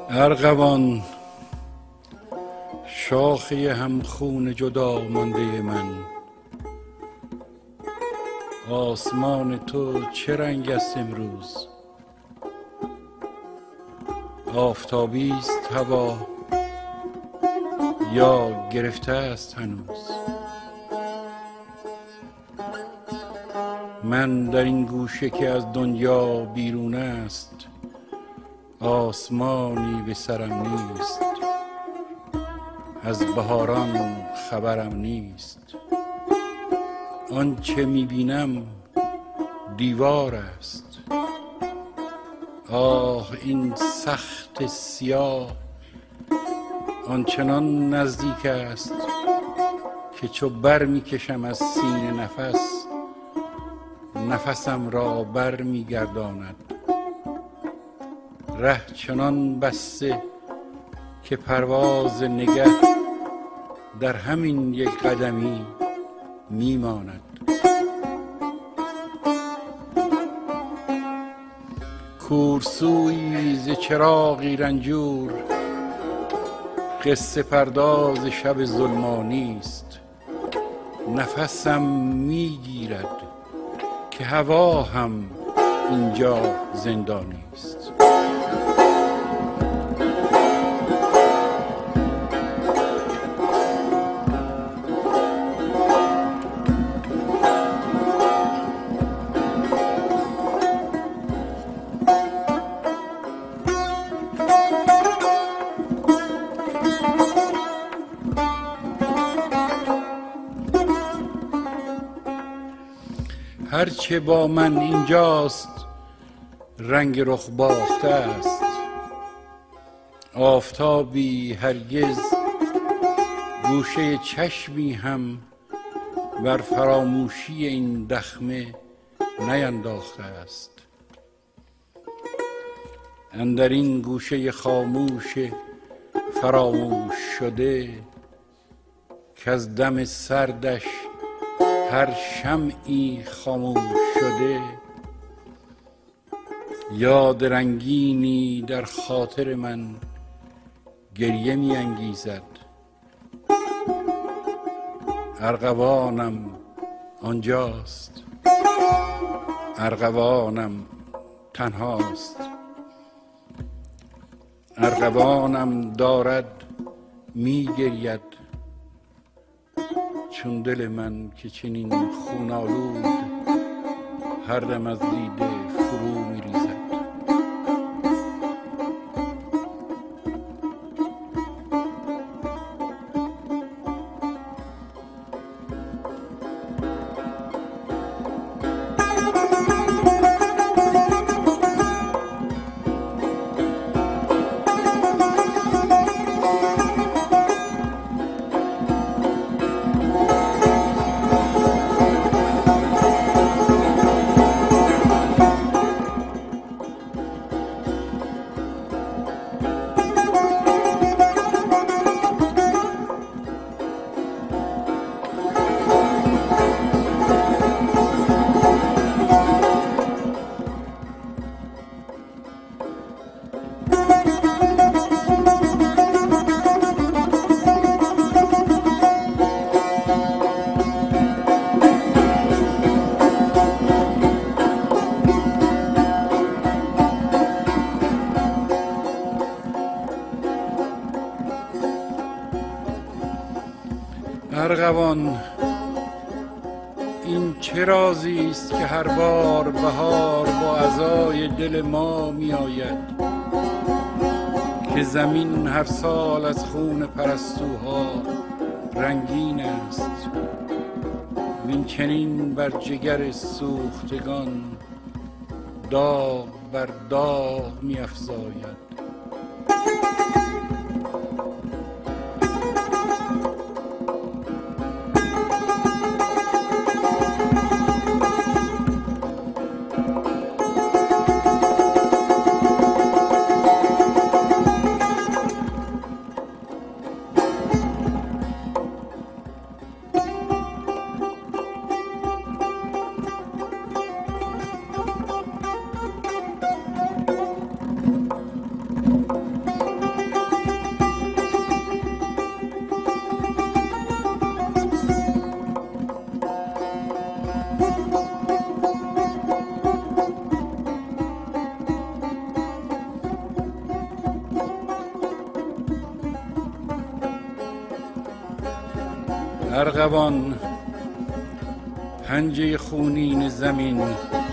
ارغوان شاخه همخون جدا مانده من، آسمان تو چه رنگ است امروز؟ آفتابی است هوا یا گرفته است هنوز؟ من در این گوشه که از دنیا بیرون است، آسمانی به سرم نیست، از بهاران خبرم نیست. آنچه میبینم دیوار است، آه این سخت سیاه آنچنان نزدیک است که چو بر میکشم از سینه نفسم را بر میگرداند. ره چنان بسته که پرواز نگه در همین یک قدمی میماند. کورسویی ز چراغی رنجور، قصه پرداز شب ظلمانی است. نفسم میگیرد که هوا هم اینجا زندانی است. هرچه با من اینجاست رنگ رخ باخته است. آفتابی هرگز گوشه چشمی هم بر فراموشی این دخمه نینداخته است. اندر این گوشه خاموش فراموش شده که از دم سردش هر شمعی خاموش شده، یاد رنگینی در خاطر من گریه می انگیزد. ارغوانم آنجاست، ارغوانم تنهاست. ارغوانم دارد می گرید چون دل من که چنین خون آلود هر دم از دیده فرو می ریزد. ارغوان این چه رازی است که هر بار بهار با عزای دل ما می آید، که زمین هر سال از خون پرستوها رنگین است. وین چنین بر جگر سوختگان داغ بر داغ می افزاید. ارغوان پنجه خونین زمین،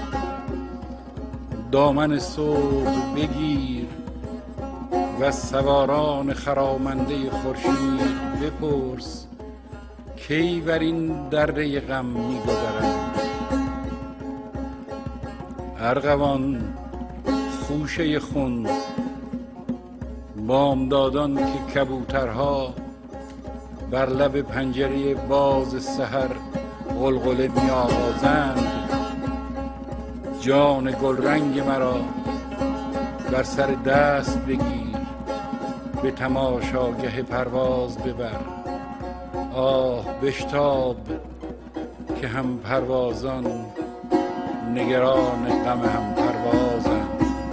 دامن صبح بگیر و سواران خرامنده خورشید بپرس کی بر این دره غم می‌گذرند. ارغوان خوشه خون، بامدادان که کبوترها بر لب پنجره باز سحر غلغله می آوازند، جان گلرنگ مرا بر سر دست بگیر، به تماشاگه پرواز ببر. آه بشتاب که هم پروازان نگران غم هم پروازند.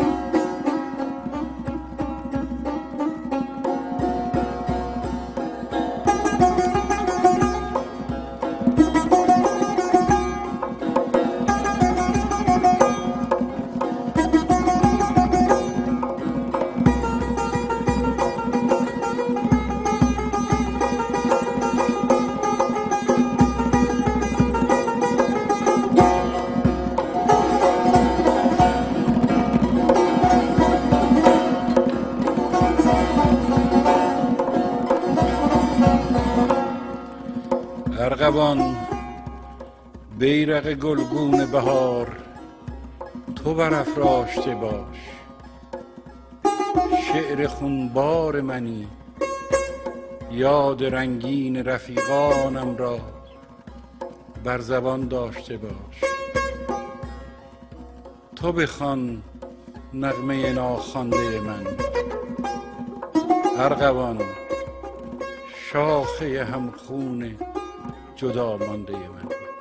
ارغوان بیرق گلگون بهار، تو برافراشته باش. شعر خونبار منی، یاد رنگین رفیقانم را بر زبان داشته باش. تو بخوان نغمه ناخوانده من، ارغوان شاخه همخون جدا مانده من.